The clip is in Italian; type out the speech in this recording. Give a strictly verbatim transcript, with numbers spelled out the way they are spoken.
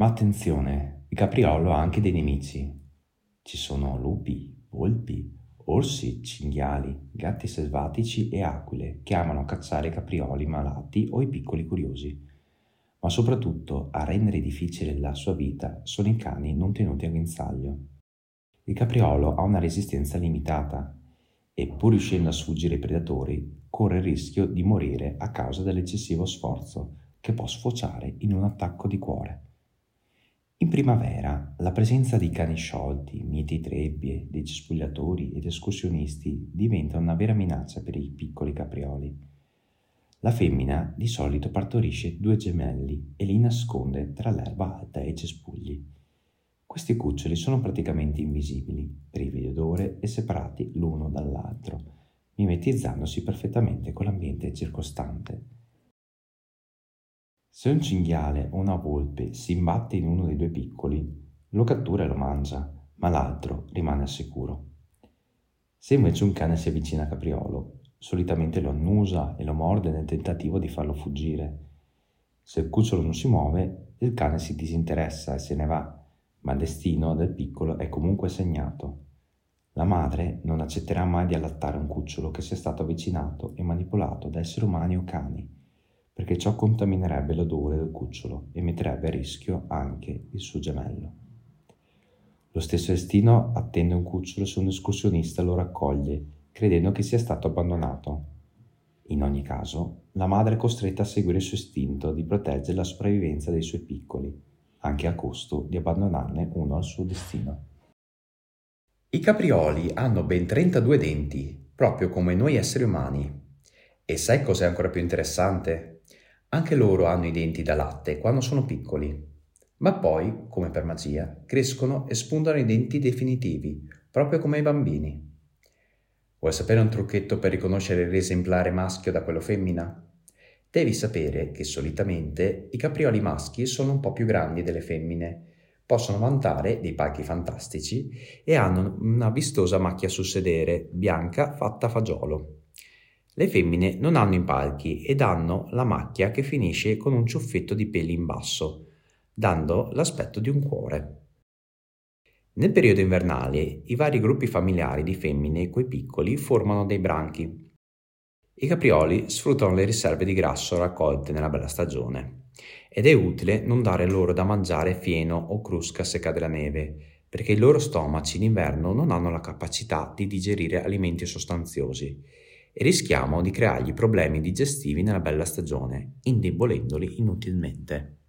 Ma attenzione, il capriolo ha anche dei nemici. Ci sono lupi, volpi, orsi, cinghiali, gatti selvatici e aquile che amano cacciare i caprioli malati o i piccoli curiosi. Ma soprattutto a rendere difficile la sua vita sono i cani non tenuti a guinzaglio. Il capriolo ha una resistenza limitata e, pur riuscendo a sfuggire ai predatori, corre il rischio di morire a causa dell'eccessivo sforzo che può sfociare in un attacco di cuore. In primavera, la presenza di cani sciolti, mieti trebbie, dei cespugliatori ed escursionisti diventa una vera minaccia per i piccoli caprioli. La femmina di solito partorisce due gemelli e li nasconde tra l'erba alta e i cespugli. Questi cuccioli sono praticamente invisibili, privi di odore e separati l'uno dall'altro, mimetizzandosi perfettamente con l'ambiente circostante. Se un cinghiale o una volpe si imbatte in uno dei due piccoli, lo cattura e lo mangia, ma l'altro rimane al sicuro. Se invece un cane si avvicina a Capriolo, solitamente lo annusa e lo morde nel tentativo di farlo fuggire. Se il cucciolo non si muove, il cane si disinteressa e se ne va, ma il destino del piccolo è comunque segnato. La madre non accetterà mai di allattare un cucciolo che sia stato avvicinato e manipolato da esseri umani o cani, perché ciò contaminerebbe l'odore del cucciolo e metterebbe a rischio anche il suo gemello. Lo stesso destino attende un cucciolo se un escursionista lo raccoglie, credendo che sia stato abbandonato. In ogni caso, la madre è costretta a seguire il suo istinto di proteggere la sopravvivenza dei suoi piccoli, anche a costo di abbandonarne uno al suo destino. I caprioli hanno ben trentadue denti, proprio come noi esseri umani. E sai cos'è ancora più interessante? Anche loro hanno i denti da latte quando sono piccoli, ma poi, come per magia, crescono e spuntano i denti definitivi, proprio come i bambini. Vuoi sapere un trucchetto per riconoscere l'esemplare maschio da quello femmina? Devi sapere che solitamente i caprioli maschi sono un po' più grandi delle femmine, possono vantare dei palchi fantastici e hanno una vistosa macchia sul sedere, bianca fatta a fagiolo. Le femmine non hanno i palchi ed hanno la macchia che finisce con un ciuffetto di peli in basso, dando l'aspetto di un cuore. Nel periodo invernale, i vari gruppi familiari di femmine coi piccoli formano dei branchi. I caprioli sfruttano le riserve di grasso raccolte nella bella stagione ed è utile non dare loro da mangiare fieno o crusca secca della neve, perché i loro stomaci in inverno non hanno la capacità di digerire alimenti sostanziosi e rischiamo di creargli problemi digestivi nella bella stagione, indebolendoli inutilmente.